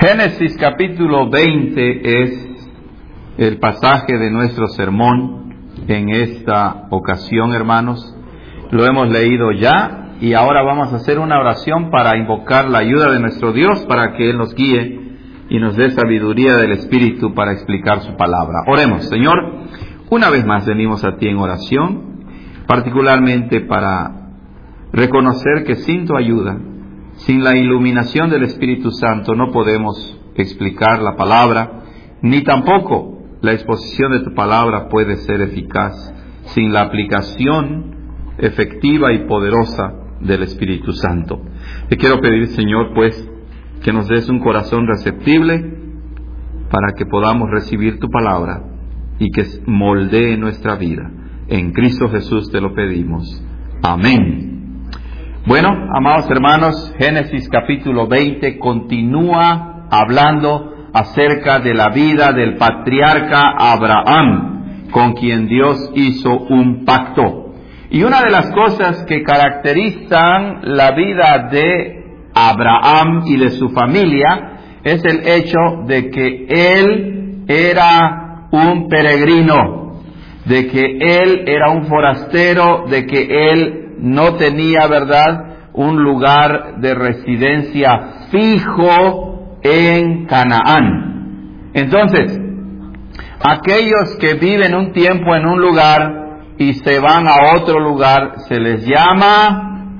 Génesis capítulo 20 es el pasaje de nuestro sermón en esta ocasión, hermanos. Lo hemos leído ya y ahora vamos a hacer una oración para invocar la ayuda de nuestro Dios para que Él nos guíe y nos dé sabiduría del Espíritu para explicar su palabra. Oremos. Señor, una vez más venimos a ti en oración, particularmente para reconocer que sin tu ayuda, sin la iluminación del Espíritu Santo, no podemos explicar la palabra, ni tampoco la exposición de tu palabra puede ser eficaz sin la aplicación efectiva y poderosa del Espíritu Santo. Te quiero pedir, Señor, pues, que nos des un corazón receptible para que podamos recibir tu palabra y que moldee nuestra vida. En Cristo Jesús te lo pedimos. Amén. Bueno, amados hermanos, Génesis capítulo 20 continúa hablando acerca de la vida del patriarca Abraham, con quien Dios hizo un pacto. Y una de las cosas que caracterizan la vida de Abraham y de su familia es el hecho de que él era un peregrino, de que él era un forastero, de que él no tenía, ¿verdad?, un lugar de residencia fijo en Canaán. Entonces, aquellos que viven un tiempo en un lugar y se van a otro lugar, se les llama,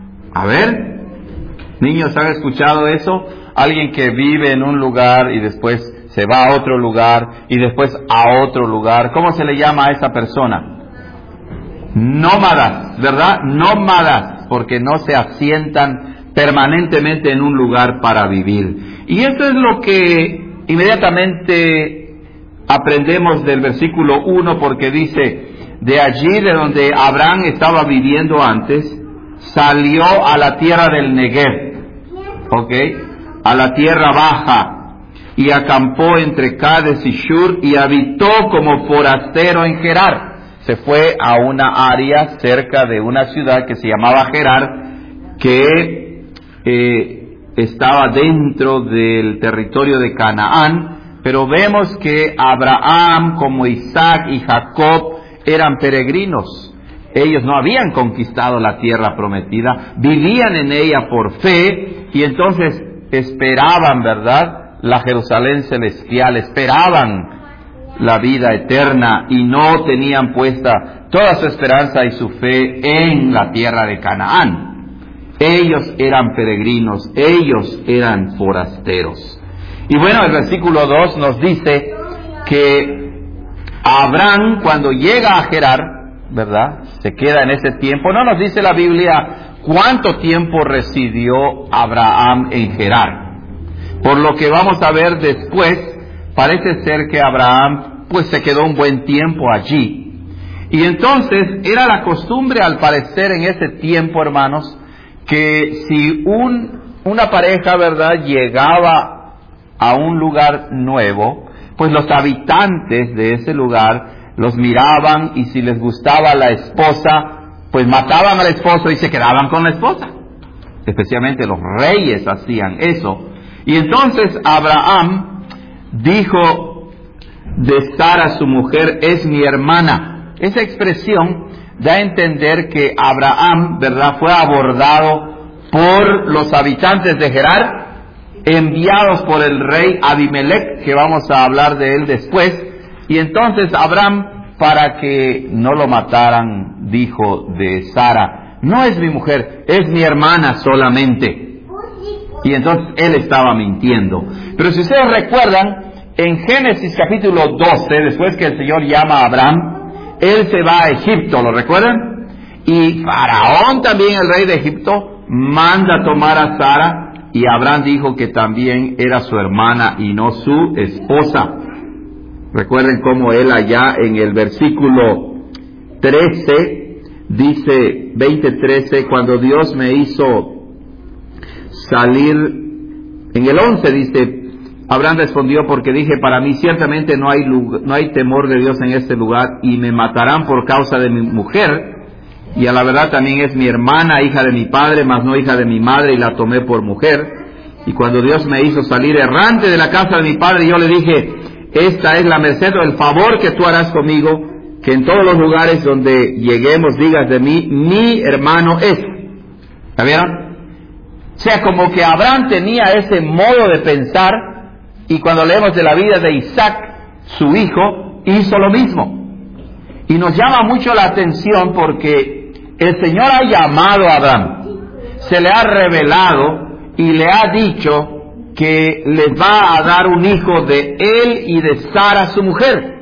niños, ¿han escuchado eso? Alguien que vive en un lugar y después se va a otro lugar y después a otro lugar. ¿Cómo se le llama a esa persona? Nómadas, ¿verdad? Nómadas, porque no se asientan permanentemente en un lugar para vivir. Y eso es lo que inmediatamente aprendemos del versículo 1, porque dice: de allí de donde Abraham estaba viviendo antes, salió a la tierra del Negev, a la tierra baja, y acampó entre Cades y Shur, y habitó como forastero en Gerar. Se fue a una área cerca de una ciudad que se llamaba Gerar, que estaba dentro del territorio de Canaán, pero vemos que Abraham, como Isaac y Jacob, eran peregrinos. Ellos no habían conquistado la tierra prometida, vivían en ella por fe, y entonces esperaban, ¿verdad?, la Jerusalén celestial, esperaban la vida eterna y no tenían puesta toda su esperanza y su fe en la tierra de Canaán. Ellos eran peregrinos, ellos eran forasteros. Y bueno, el versículo 2 nos dice que Abraham, cuando llega a Gerar, ¿verdad?, se queda en ese tiempo. No nos dice la Biblia cuánto tiempo residió Abraham en Gerar. Por lo que vamos a ver después, parece ser que Abraham pues se quedó un buen tiempo allí. Y entonces era la costumbre, al parecer, en ese tiempo, hermanos, que si una pareja, ¿verdad?, llegaba a un lugar nuevo, pues los habitantes de ese lugar los miraban, y si les gustaba la esposa, pues mataban al esposo y se quedaban con la esposa. Especialmente los reyes hacían eso. Y entonces Abraham dijo de Sara, su mujer: es mi hermana. Esa expresión da a entender que Abraham, ¿verdad?, fue abordado por los habitantes de Gerar, enviados por el rey Abimelech, que vamos a hablar de él después. Y entonces Abraham, para que no lo mataran, dijo de Sara: no es mi mujer, es mi hermana solamente. Y entonces él estaba mintiendo. Pero si ustedes recuerdan, en Génesis capítulo 12, después que el Señor llama a Abraham, él se va a Egipto, ¿lo recuerdan? Y Faraón, también el rey de Egipto, manda a tomar a Sara, y Abraham dijo que también era su hermana y no su esposa. Recuerden cómo él allá en el versículo 13, dice 20:13, cuando Dios me hizo salir, en el 11 dice: Abraham respondió, porque dije para mí, ciertamente no hay temor de Dios en este lugar, y me matarán por causa de mi mujer, y a la verdad también es mi hermana, hija de mi padre, mas no hija de mi madre, y la tomé por mujer. Y cuando Dios me hizo salir errante de la casa de mi padre, yo le dije, esta es la merced o el favor que tú harás conmigo, que en todos los lugares donde lleguemos digas de mí, mi hermano es. ¿La vieron? O sea, como que Abraham tenía ese modo de pensar, y cuando leemos de la vida de Isaac, su hijo, hizo lo mismo. Y nos llama mucho la atención porque el Señor ha llamado a Abraham, se le ha revelado y le ha dicho que les va a dar un hijo de él y de Sara, su mujer.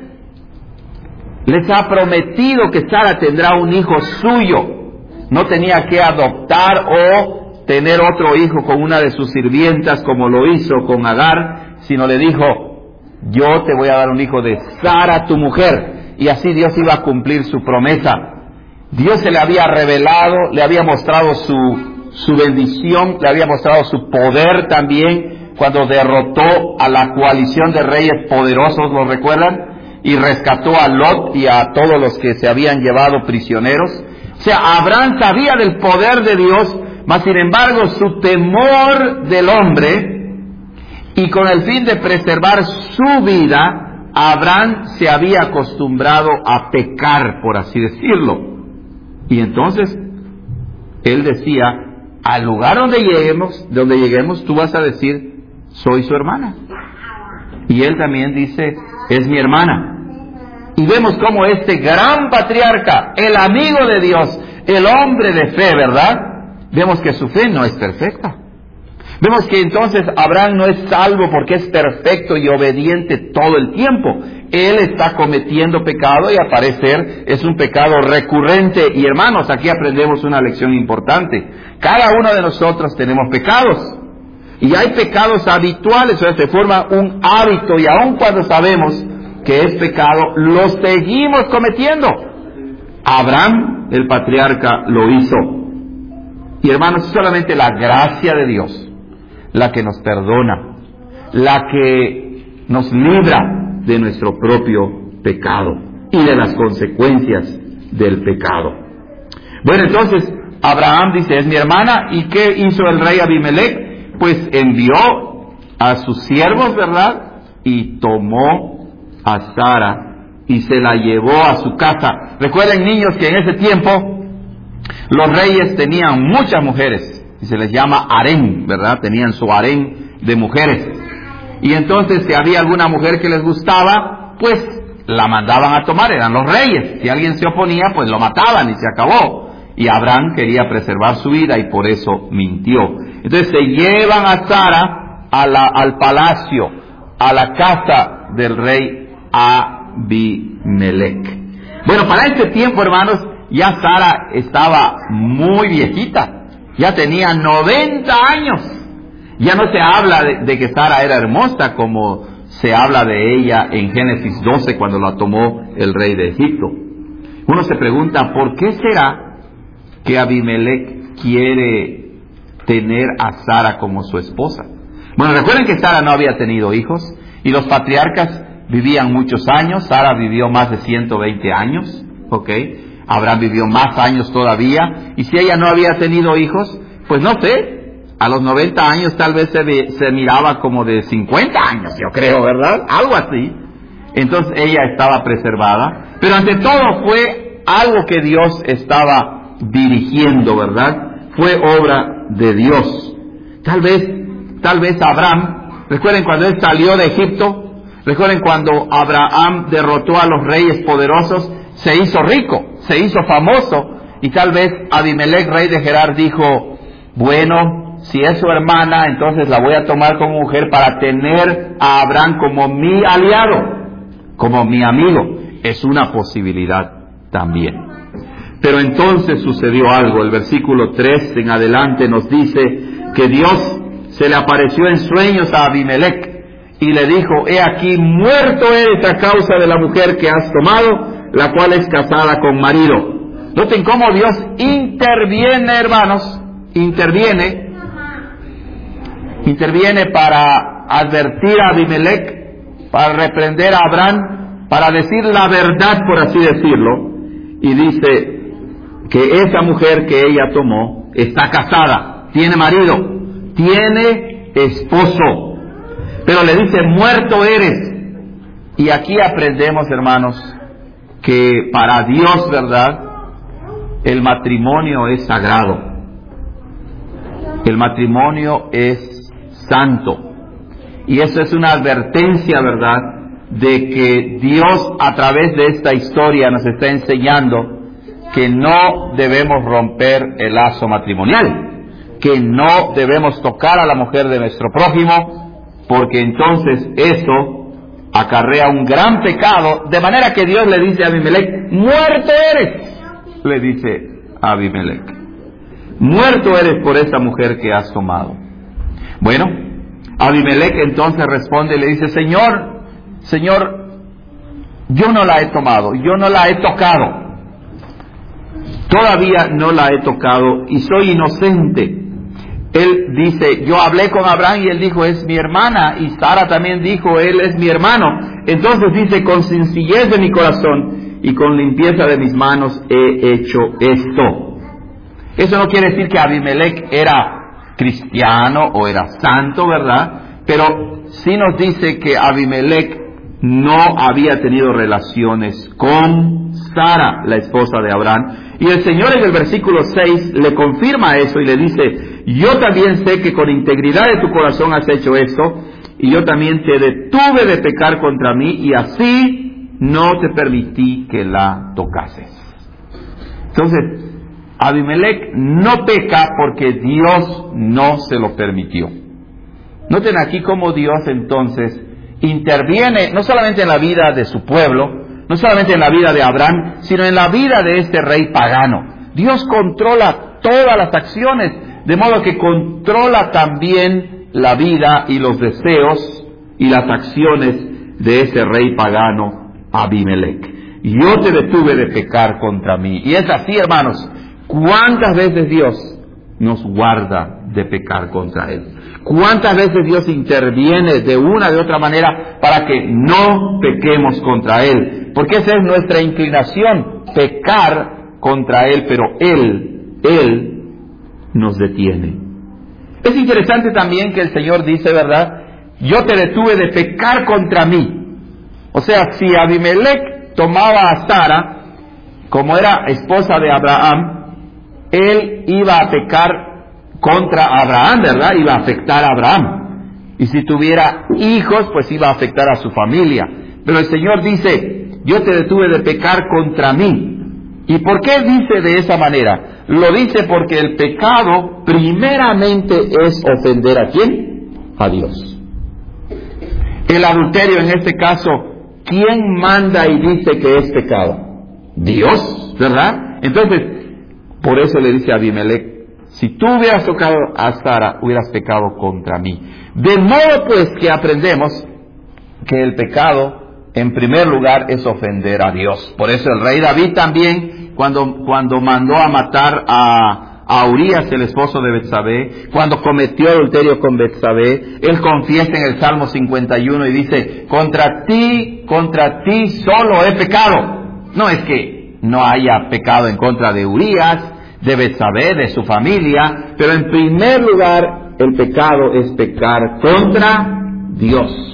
Les ha prometido que Sara tendrá un hijo suyo. No tenía que adoptar o tener otro hijo con una de sus sirvientas como lo hizo con Agar, sino le dijo, yo te voy a dar un hijo de Sara, tu mujer. Y así Dios iba a cumplir su promesa. Dios se le había revelado, le había mostrado su bendición, le había mostrado su poder también, cuando derrotó a la coalición de reyes poderosos, ¿lo recuerdan? Y rescató a Lot y a todos los que se habían llevado prisioneros. O sea, Abraham sabía del poder de Dios, mas sin embargo su temor del hombre, y con el fin de preservar su vida, Abraham se había acostumbrado a pecar, por así decirlo. Y entonces él decía, al lugar donde lleguemos, tú vas a decir, soy su hermana. Y él también dice, es mi hermana. Y vemos cómo este gran patriarca, el amigo de Dios, el hombre de fe, ¿verdad? Vemos que su fe no es perfecta. Vemos que entonces Abraham no es salvo porque es perfecto y obediente todo el tiempo. Él está cometiendo pecado y al parecer es un pecado recurrente. Y hermanos, aquí aprendemos una lección importante. Cada uno de nosotros tenemos pecados. Y hay pecados habituales, o sea, se forma un hábito y aun cuando sabemos que es pecado, lo seguimos cometiendo. Abraham, el patriarca, lo hizo. Y hermanos, es solamente la gracia de Dios la que nos perdona, la que nos libra de nuestro propio pecado y de las consecuencias del pecado. Bueno, entonces Abraham dice, es mi hermana. ¿Y qué hizo el rey Abimelech? Pues envió a sus siervos, ¿verdad? Y tomó a Sara y se la llevó a su casa. Recuerden, niños, que en ese tiempo los reyes tenían muchas mujeres y se les llama harén, ¿verdad? Tenían su harén de mujeres. Y entonces, si había alguna mujer que les gustaba, pues la mandaban a tomar, eran los reyes. Si alguien se oponía, pues lo mataban y se acabó. Y Abraham quería preservar su vida y por eso mintió. Entonces se llevan a Sara al palacio, a la casa del rey Abimelech. Bueno, para este tiempo, hermanos, ya Sara estaba muy viejita. Ya tenía 90 años. Ya no se habla de que Sara era hermosa como se habla de ella en Génesis 12 cuando la tomó el rey de Egipto. Uno se pregunta, ¿por qué será que Abimelech quiere tener a Sara como su esposa? Bueno, recuerden que Sara no había tenido hijos y los patriarcas vivían muchos años. Sara vivió más de 120 años, ¿ok? Abraham vivió más años todavía, y si ella no había tenido hijos, pues no sé, a los 90 años tal vez se miraba como de 50 años, yo creo, ¿verdad? Algo así. Entonces ella estaba preservada, pero ante todo fue algo que Dios estaba dirigiendo, ¿verdad? Fue obra de Dios. Tal vez Abraham, recuerden cuando él salió de Egipto, recuerden cuando Abraham derrotó a los reyes poderosos, se hizo rico, se hizo famoso, y tal vez Abimelech, rey de Gerar, dijo, bueno, si es su hermana, entonces la voy a tomar como mujer para tener a Abraham como mi aliado, como mi amigo. Es una posibilidad también. Pero entonces sucedió algo. El versículo 3 en adelante nos dice que Dios se le apareció en sueños a Abimelech y le dijo, he aquí, muerto eres a causa de la mujer que has tomado, la cual es casada con marido. Noten cómo Dios interviene, hermanos, interviene para advertir a Abimelech, para reprender a Abraham, para decir la verdad, por así decirlo, y dice que esa mujer que ella tomó está casada, tiene marido, tiene esposo. Pero le dice, muerto eres. Y aquí aprendemos, hermanos, que para Dios, ¿verdad?, el matrimonio es sagrado. El matrimonio es santo. Y eso es una advertencia, ¿verdad?, de que Dios a través de esta historia nos está enseñando que no debemos romper el lazo matrimonial, que no debemos tocar a la mujer de nuestro prójimo, porque entonces eso acarrea un gran pecado, de manera que Dios le dice a Abimelech, muerto eres, le dice a Abimelech, muerto eres por esa mujer que has tomado. Bueno, Abimelech entonces responde y le dice, Señor, yo no la he tomado, yo no la he tocado, todavía no la he tocado y soy inocente. Él dice, yo hablé con Abraham y él dijo, es mi hermana, y Sara también dijo, él es mi hermano. Entonces dice, con sencillez de mi corazón y con limpieza de mis manos he hecho esto. Eso no quiere decir que Abimelech era cristiano o era santo, ¿verdad? Pero sí nos dice que Abimelech no había tenido relaciones con Sara, la esposa de Abraham. Y el Señor en el versículo 6 le confirma eso y le dice, yo también sé que con integridad de tu corazón has hecho esto, y yo también te detuve de pecar contra mí, y así no te permití que la tocases. Entonces, Abimelech no peca porque Dios no se lo permitió. Noten aquí cómo Dios entonces interviene no solamente en la vida de su pueblo, no solamente en la vida de Abraham, sino en la vida de este rey pagano. Dios controla todas las acciones, de modo que controla también la vida y los deseos y las acciones de ese rey pagano, Abimelech. Yo te detuve de pecar contra mí. Y es así, hermanos, ¿cuántas veces Dios nos guarda de pecar contra Él? ¿Cuántas veces Dios interviene de una de otra manera para que no pequemos contra Él? Porque esa es nuestra inclinación, pecar contra Él, pero Él nos detiene. Es interesante también que el Señor dice, ¿verdad?, yo te detuve de pecar contra mí. O sea, si Abimelech tomaba a Sara, como era esposa de Abraham, él iba a pecar contra Abraham, ¿verdad? Iba a afectar a Abraham. Y si tuviera hijos, pues iba a afectar a su familia. Pero el Señor dice, yo te detuve de pecar contra mí. ¿Y por qué dice de esa manera? Lo dice porque el pecado primeramente es ofender ¿a quién? A Dios. El adulterio en este caso, ¿quién manda y dice que es pecado? Dios, ¿verdad? Entonces, por eso le dice a Abimelech, si tú hubieras tocado a Sara, hubieras pecado contra mí. De modo pues que aprendemos que el pecado, en primer lugar, es ofender a Dios. Por eso el rey David también, cuando mandó a matar a Urías, el esposo de Betsabé, cuando cometió adulterio con Betsabé, él confiesa en el Salmo 51 y dice, contra ti solo he pecado. No es que no haya pecado en contra de Urías, de Betsabé, de su familia, pero en primer lugar, el pecado es pecar contra Dios.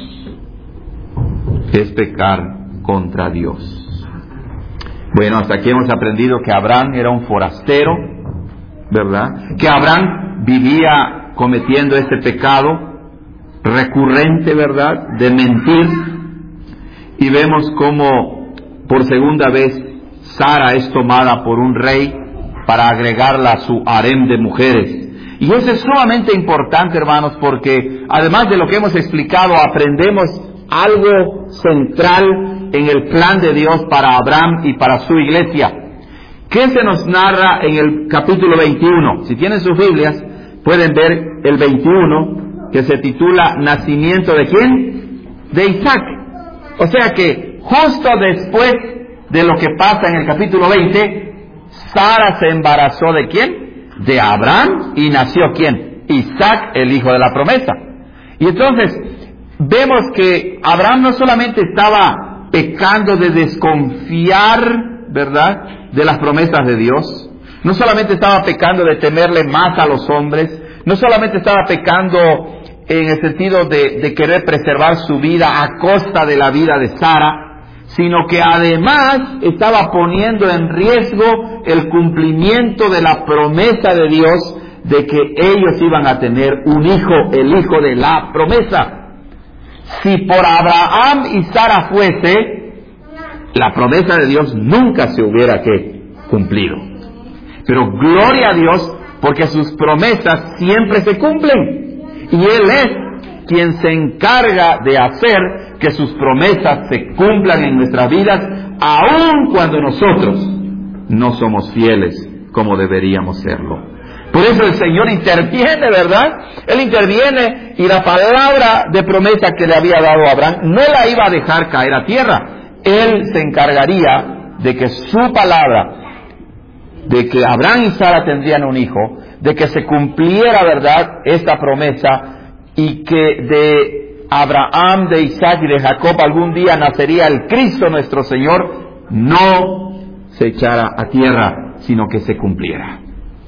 Es pecar contra Dios. Bueno, hasta aquí hemos aprendido que Abraham era un forastero, ¿verdad? Que Abraham vivía cometiendo este pecado recurrente, ¿verdad?, de mentir. Y vemos cómo por segunda vez Sara es tomada por un rey para agregarla a su harem de mujeres. Y eso es sumamente importante, hermanos, porque además de lo que hemos explicado, aprendemos algo central en el plan de Dios para Abraham y para su iglesia. ¿Qué se nos narra en el capítulo 21? Si tienen sus Biblias, pueden ver el 21, que se titula ¿Nacimiento de quién? De Isaac. O sea que justo después de lo que pasa en el capítulo 20, Sara se embarazó ¿de quién? De Abraham, y nació ¿quién? Isaac, el hijo de la promesa. Y entonces vemos que Abraham no solamente estaba pecando de desconfiar, ¿verdad?, de las promesas de Dios, no solamente estaba pecando de temerle más a los hombres, no solamente estaba pecando en el sentido de querer preservar su vida a costa de la vida de Sara, sino que además estaba poniendo en riesgo el cumplimiento de la promesa de Dios de que ellos iban a tener un hijo, el hijo de la promesa. Si por Abraham y Sara fuese, la promesa de Dios nunca se hubiera cumplido. Pero gloria a Dios, porque sus promesas siempre se cumplen. Y Él es quien se encarga de hacer que sus promesas se cumplan en nuestras vidas, aun cuando nosotros no somos fieles como deberíamos serlo. Por eso el Señor interviene, ¿verdad? Él interviene y la palabra de promesa que le había dado a Abraham no la iba a dejar caer a tierra. Él se encargaría de que su palabra, de que Abraham y Sara tendrían un hijo, de que se cumpliera, ¿verdad?, esta promesa, y que de Abraham, de Isaac y de Jacob algún día nacería el Cristo nuestro Señor, no se echara a tierra, sino que se cumpliera.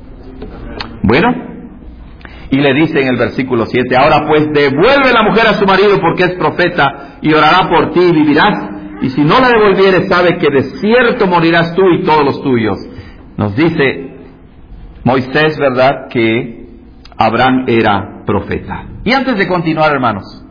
Bueno, y le dice en el versículo 7, ahora pues devuelve la mujer a su marido porque es profeta y orará por ti y vivirás, y si no la devolvieres sabe que de cierto morirás tú y todos los tuyos. Nos dice Moisés, ¿verdad?, que Abraham era profeta. Y antes de continuar, hermanos,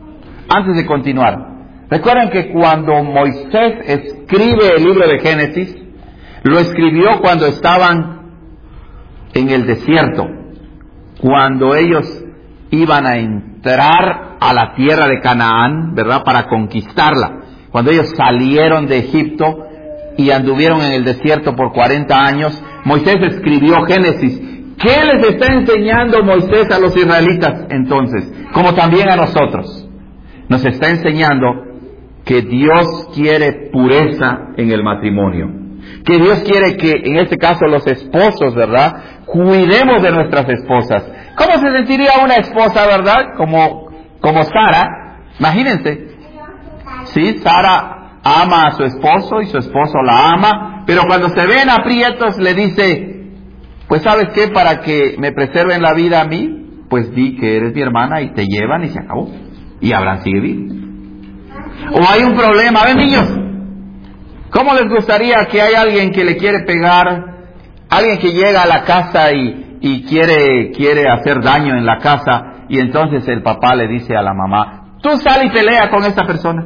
recuerden que cuando Moisés escribe el libro de Génesis, lo escribió cuando estaban en el desierto, cuando ellos iban a entrar a la tierra de Canaán, ¿verdad?, para conquistarla. Cuando ellos salieron de Egipto y anduvieron en el desierto por 40 años, Moisés escribió Génesis. ¿Qué les está enseñando Moisés a los israelitas entonces? Como también a nosotros. Nos está enseñando que Dios quiere pureza en el matrimonio. Que Dios quiere que, en este caso, los esposos, ¿verdad?, cuidemos de nuestras esposas. ¿Cómo se sentiría una esposa, verdad? Como Sara. Imagínense. Sí, Sara ama a su esposo y su esposo la ama, pero cuando se ven aprietos le dice, pues ¿sabes qué? Para que me preserven la vida a mí, pues di que eres mi hermana y te llevan y se acabó. Y Abraham sigue vivo. O hay un problema, ven niños, ¿cómo les gustaría que hay alguien que le quiere pegar, alguien que llega a la casa y quiere hacer daño en la casa, y entonces el papá le dice a la mamá, tú sal y pelea con esta persona?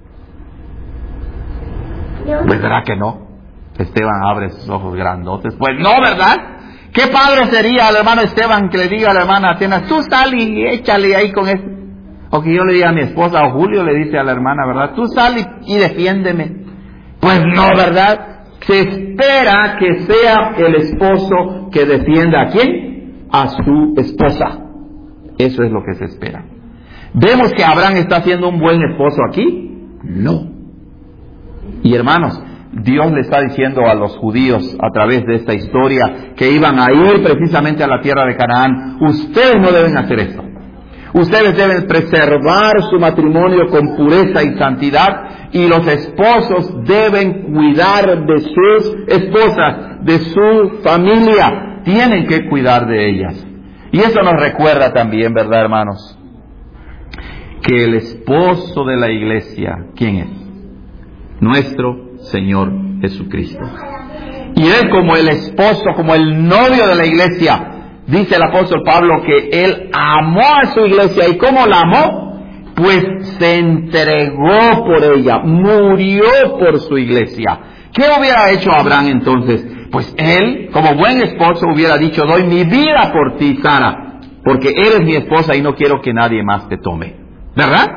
Pues verdad que no. Esteban abre sus ojos grandotes. Pues no, ¿verdad? ¿Qué padre sería al hermano Esteban que le diga a la hermana Atenas, tú sal y échale ahí con este? O que yo le diga a mi esposa, o Julio le dice a la hermana, ¿verdad?, tú sal y defiéndeme. Pues no, ¿verdad? Se espera que sea el esposo que defienda ¿a quién? A su esposa. Eso es lo que se espera. ¿Vemos que Abraham está siendo un buen esposo aquí? No. Y hermanos, Dios le está diciendo a los judíos a través de esta historia que iban a ir precisamente a la tierra de Canaán, ustedes no deben hacer esto. Ustedes deben preservar su matrimonio con pureza y santidad, y los esposos deben cuidar de sus esposas, de su familia. Tienen que cuidar de ellas. Y eso nos recuerda también, ¿verdad, hermanos?, que el esposo de la iglesia, ¿quién es? Nuestro Señor Jesucristo. Y Él, como el esposo, como el novio de la iglesia, dice el apóstol Pablo que Él amó a su iglesia. ¿Y cómo la amó? Pues se entregó por ella, murió por su iglesia. ¿Qué hubiera hecho Abraham entonces? Pues él, como buen esposo, hubiera dicho, doy mi vida por ti, Sara, porque eres mi esposa y no quiero que nadie más te tome. ¿Verdad?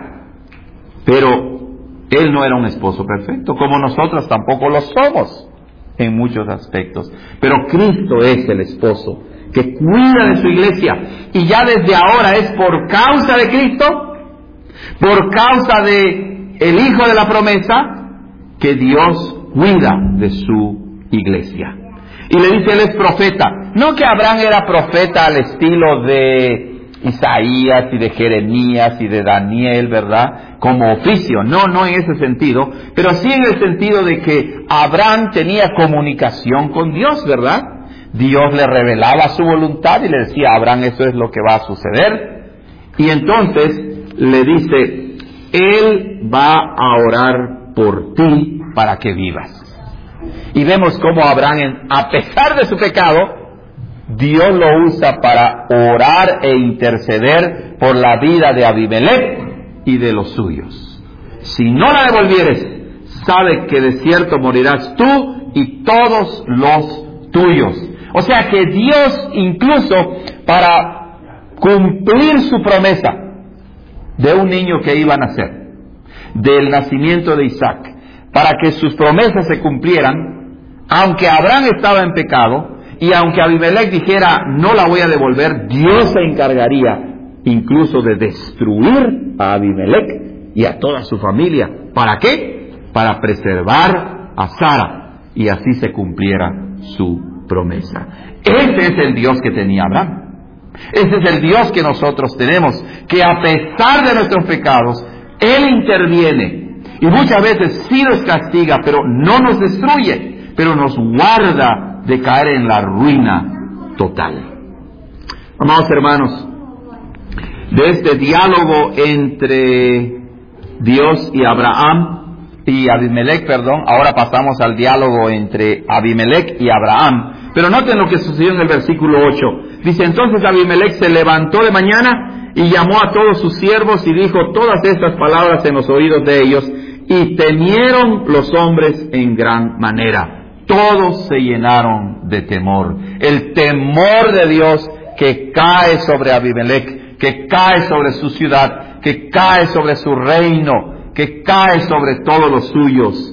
Pero él no era un esposo perfecto, como nosotros tampoco lo somos en muchos aspectos. Pero Cristo es el esposo que cuida de su iglesia, y ya desde ahora es por causa de Cristo, por causa de el Hijo de la promesa, que Dios cuida de su iglesia. Y le dice, él es profeta. No que Abraham era profeta al estilo de Isaías y de Jeremías y de Daniel, ¿verdad?, como oficio. No en ese sentido, pero sí en el sentido de que Abraham tenía comunicación con Dios, ¿verdad? Dios le revelaba su voluntad y le decía a Abraham, eso es lo que va a suceder. Y entonces le dice, Él va a orar por ti para que vivas. Y vemos cómo Abraham, a pesar de su pecado, Dios lo usa para orar e interceder por la vida de Abimelech y de los suyos. Si no la devolvieres, sabe que de cierto morirás tú y todos los tuyos. O sea que Dios, incluso para cumplir su promesa de un niño que iba a nacer, del nacimiento de Isaac, para que sus promesas se cumplieran, aunque Abraham estaba en pecado, y aunque Abimelech dijera, no la voy a devolver, Dios se encargaría incluso de destruir a Abimelech y a toda su familia. ¿Para qué? Para preservar a Sara, y así se cumpliera su promesa. Ese es el Dios que tenía Abraham. Ese es el Dios que nosotros tenemos, que a pesar de nuestros pecados, Él interviene, y muchas veces sí nos castiga, pero no nos destruye, pero nos guarda de caer en la ruina total. Amados hermanos, de este diálogo entre Dios y Abimelech, ahora pasamos al diálogo entre Abimelech y Abraham. Pero noten lo que sucedió en el versículo 8. Dice, entonces Abimelech se levantó de mañana y llamó a todos sus siervos y dijo todas estas palabras en los oídos de ellos, y temieron los hombres en gran manera. Todos se llenaron de temor. El temor de Dios que cae sobre Abimelech, que cae sobre su ciudad, que cae sobre su reino, que cae sobre todos los suyos.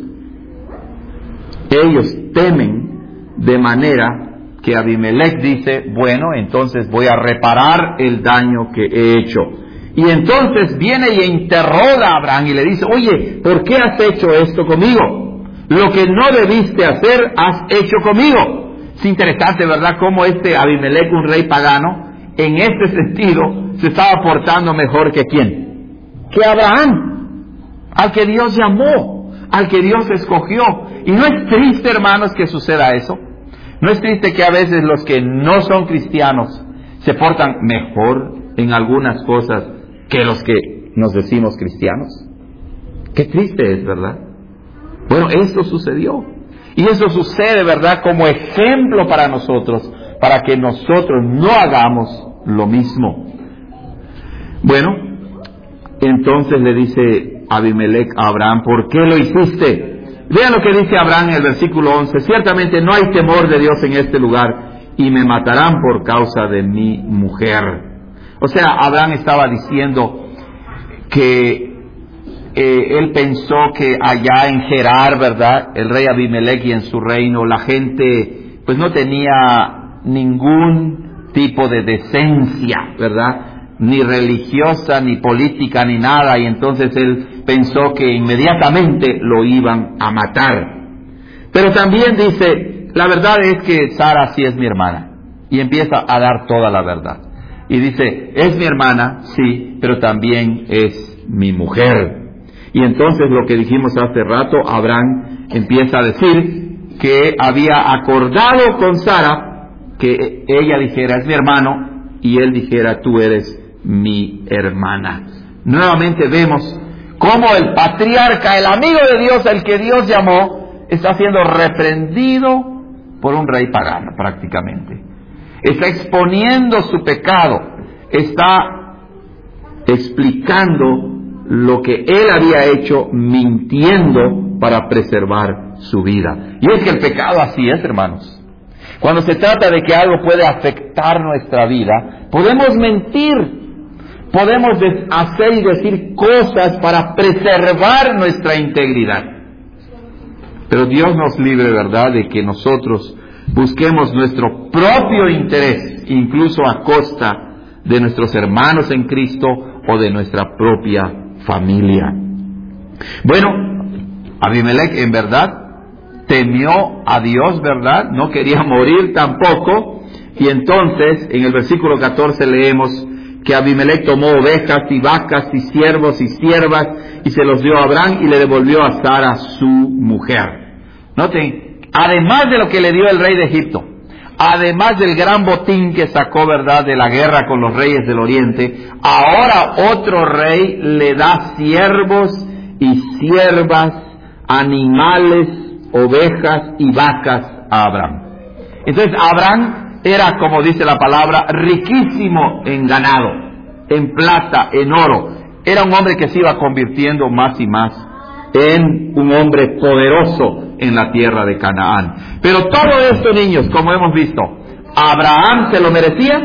Ellos temen de manera que Abimelech dice, bueno, entonces voy a reparar el daño que he hecho. Y entonces viene y interroga a Abraham y le dice, oye, ¿por qué has hecho esto conmigo? Lo que no debiste hacer, has hecho conmigo. Es interesante, ¿verdad?, cómo Abimelech, un rey pagano, en este sentido, se estaba portando mejor que ¿quién? Que Abraham, al que Dios llamó, al que Dios escogió. Y no es triste, hermanos, que suceda eso. No es triste que a veces los que no son cristianos se portan mejor en algunas cosas que los que nos decimos cristianos. Qué triste es, ¿verdad? Bueno, esto sucedió. Y eso sucede, ¿verdad?, como ejemplo para nosotros, para que nosotros no hagamos lo mismo. Bueno, entonces le dice Abimelech a Abraham, ¿por qué lo hiciste? Vean lo que dice Abraham en el versículo 11. Ciertamente no hay temor de Dios en este lugar, y me matarán por causa de mi mujer. O sea, Abraham estaba diciendo que él pensó que allá en Gerar, ¿verdad?, el rey Abimelech y en su reino, la gente pues no tenía ningún tipo de decencia, ¿verdad?, ni religiosa, ni política, ni nada, y entonces él pensó que inmediatamente lo iban a matar. Pero también dice, la verdad es que Sara sí es mi hermana, y empieza a dar toda la verdad. Y dice, es mi hermana, sí, pero también es mi mujer. Y entonces lo que dijimos hace rato, Abraham empieza a decir que había acordado con Sara que ella dijera, es mi hermano, y él dijera, tú eres mi hermana. Nuevamente vemos cómo el patriarca, el amigo de Dios, el que Dios llamó, está siendo reprendido por un rey pagano prácticamente. Está exponiendo su pecado, está explicando lo que él había hecho, mintiendo para preservar su vida. Y es que el pecado así es, hermanos. Cuando se trata de que algo puede afectar nuestra vida, podemos mentir, podemos hacer y decir cosas para preservar nuestra integridad. Pero Dios nos libre, ¿verdad?, de que nosotros busquemos nuestro propio interés, incluso a costa de nuestros hermanos en Cristo o de nuestra propia familia. Bueno, Abimelech en verdad temió a Dios, ¿verdad? No quería morir tampoco. Y entonces en el versículo 14 leemos que Abimelech tomó ovejas y vacas y siervos y siervas y se los dio a Abraham y le devolvió a Sara su mujer. Noten, además de lo que le dio el rey de Egipto, además del gran botín que sacó, ¿verdad?, de la guerra con los reyes del oriente, ahora otro rey le da siervos y siervas, animales, ovejas y vacas a Abraham. Entonces Abraham era, como dice la palabra, riquísimo en ganado, en plata, en oro. Era un hombre que se iba convirtiendo más y más en un hombre poderoso en la tierra de Canaán. Pero todo esto, niños, como hemos visto, ¿Abraham se lo merecía?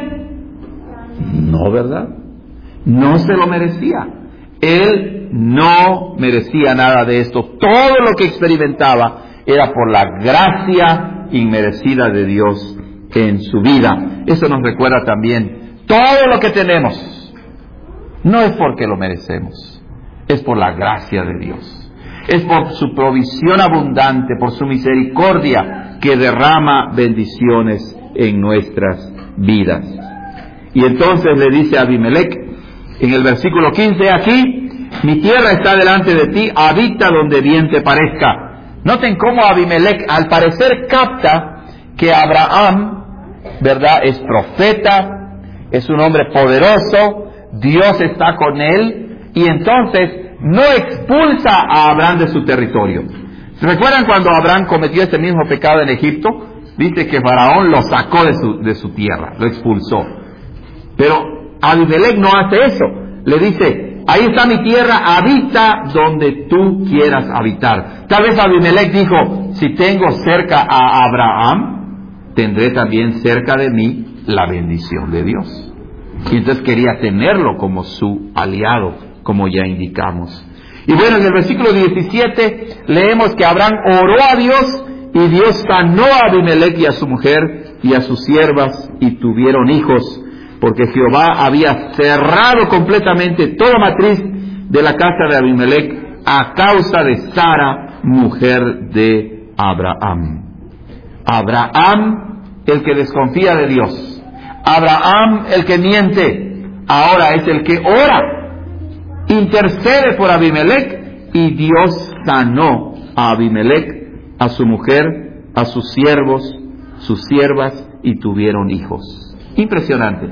No, ¿verdad? No se lo merecía. Él no merecía nada de esto. Todo lo que experimentaba era por la gracia inmerecida de Dios en su vida. Eso nos recuerda también, todo lo que tenemos no es porque lo merecemos, es por la gracia de Dios. Es por su provisión abundante, por su misericordia que derrama bendiciones en nuestras vidas. Y entonces le dice a Abimelech en el versículo 15, aquí, mi tierra está delante de ti, habita donde bien te parezca. Noten cómo Abimelech al parecer capta que Abraham, ¿verdad?, es profeta, es un hombre poderoso, Dios está con él, y entonces no expulsa a Abraham de su territorio. ¿Se recuerdan cuando Abraham cometió este mismo pecado en Egipto? Dice que Faraón lo sacó de su tierra, lo expulsó. Pero Abimelech no hace eso. Le dice, ahí está mi tierra, habita donde tú quieras habitar. Tal vez Abimelech dijo, si tengo cerca a Abraham, tendré también cerca de mí la bendición de Dios. Y entonces quería tenerlo como su aliado, como ya indicamos. Y bueno, en el versículo 17 leemos que Abraham oró a Dios y Dios sanó a Abimelech y a su mujer y a sus siervas y tuvieron hijos, porque Jehová había cerrado completamente toda matriz de la casa de Abimelech a causa de Sara, mujer de Abraham. Abraham, el que desconfía de Dios. Abraham, el que miente, ahora es el que ora. Intercede por Abimelech y Dios sanó a Abimelech, a su mujer, a sus siervos, sus siervas y tuvieron hijos. Impresionante.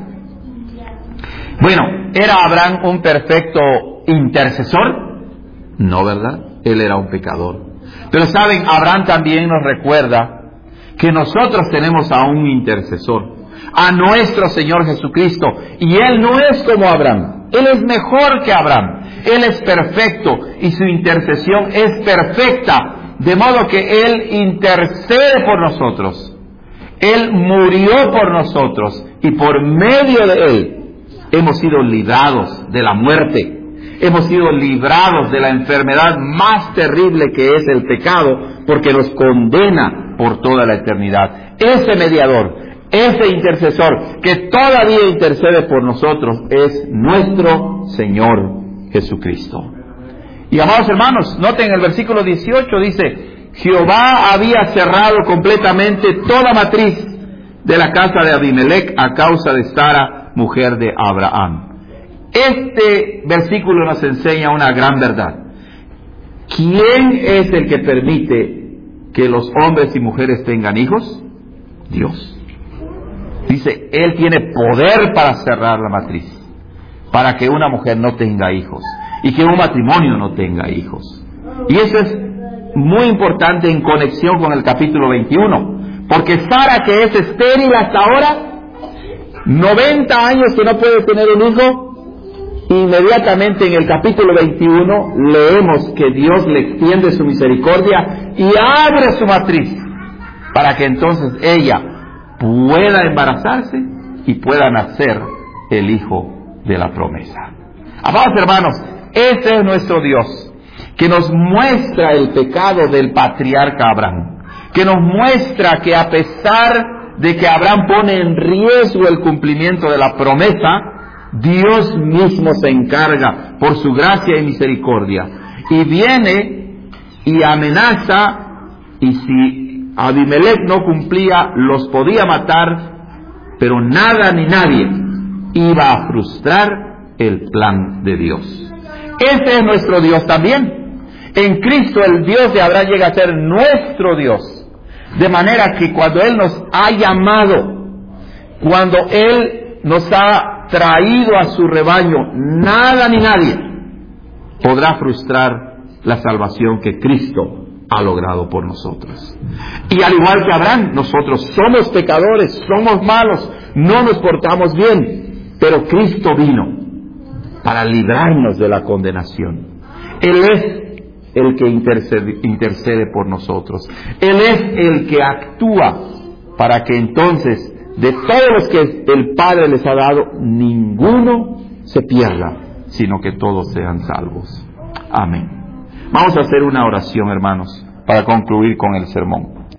Bueno, ¿era Abraham un perfecto intercesor? No, ¿verdad? Él era un pecador. Pero saben, Abraham también nos recuerda que nosotros tenemos a un intercesor, a nuestro Señor Jesucristo, y Él no es como Abraham, Él es mejor que Abraham, Él es perfecto y su intercesión es perfecta, de modo que Él intercede por nosotros, Él murió por nosotros y por medio de Él hemos sido librados de la muerte, hemos sido librados de la enfermedad más terrible que es el pecado, porque nos condena por toda la eternidad. Ese mediador, ese intercesor que todavía intercede por nosotros es nuestro Señor Jesucristo. Y amados hermanos, noten el versículo 18, dice, Jehová había cerrado completamente toda matriz de la casa de Abimelech a causa de Sara, mujer de Abraham. Este versículo nos enseña una gran verdad. ¿Quién es el que permite que los hombres y mujeres tengan hijos? Dios. Dice, Él tiene poder para cerrar la matriz, para que una mujer no tenga hijos y que un matrimonio no tenga hijos. Y eso es muy importante en conexión con el capítulo 21, porque Sara, que es estéril hasta ahora, 90 años que no puede tener un hijo, inmediatamente en el capítulo 21 leemos que Dios le extiende su misericordia y abre su matriz para que entonces ella pueda embarazarse y pueda nacer el hijo de la promesa. Amados hermanos, ese es nuestro Dios, que nos muestra el pecado del patriarca Abraham, que nos muestra que a pesar de que Abraham pone en riesgo el cumplimiento de la promesa, Dios mismo se encarga por su gracia y misericordia, y viene y amenaza, y si Abimelech no cumplía, los podía matar, pero nada ni nadie iba a frustrar el plan de Dios. Ese es nuestro Dios también. En Cristo el Dios de Abraham llega a ser nuestro Dios. De manera que cuando Él nos ha llamado, cuando Él nos ha traído a su rebaño, nada ni nadie podrá frustrar la salvación que Cristo ha logrado por nosotros. Y al igual que Abraham, nosotros somos pecadores, somos malos, no nos portamos bien, pero Cristo vino para librarnos de la condenación. Él es el que intercede por nosotros. Él es el que actúa para que entonces, de todos los que el Padre les ha dado, ninguno se pierda, sino que todos sean salvos. Amén. Vamos a hacer una oración, hermanos, para concluir con el sermón.